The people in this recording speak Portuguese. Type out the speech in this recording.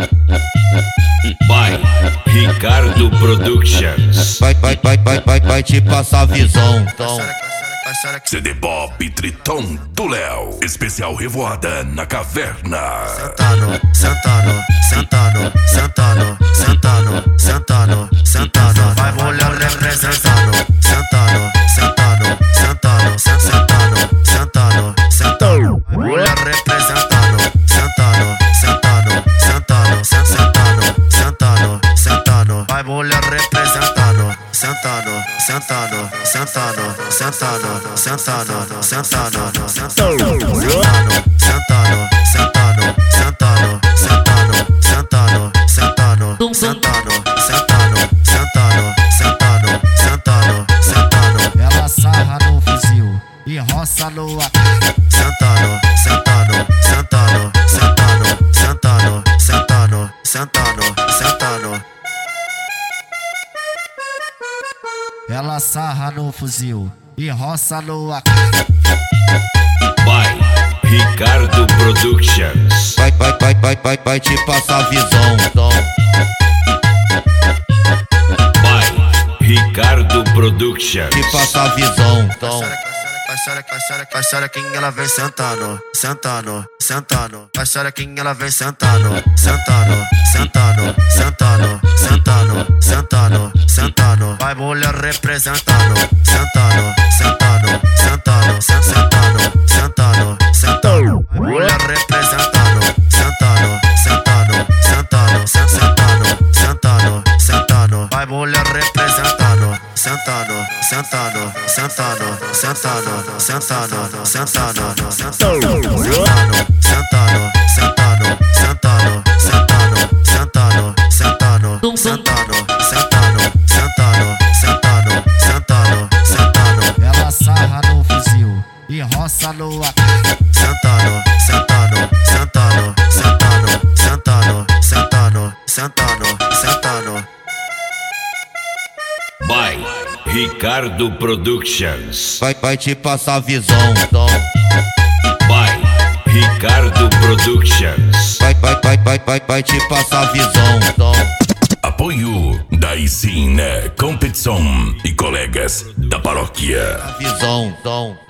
Vai, Ricardo Productions. Vai te passar visão. CD Pop Triton do Léo. Especial Revoada na Caverna. Sentando. Vai mulher representando. Sentando. Mulher representando. Sentando. Vai mulher representando. Sentando. Ela sarra no fuzil e roça no AK. Sentando. Ela sarra no fuzil e roça no AK. Vai, Ricardo Productions. Vai te passar visão. Vai, Ricardo Productions. Te passar visão. Vai xerequinha, ela vem sentando. Vai xerequinha, ela vem sentando. Vai mulher representando. Sentando. Mulher representando. Sentando. Vai mulher representando. Sentando. Ela sarra no fuzil e roça no AK. Sentando. Vai, Ricardo Productions. Vai te passar visão. Vai, Ricardo Productions. Vai te passar visão. Apoio da Isina Competição e colegas da paróquia. Visão.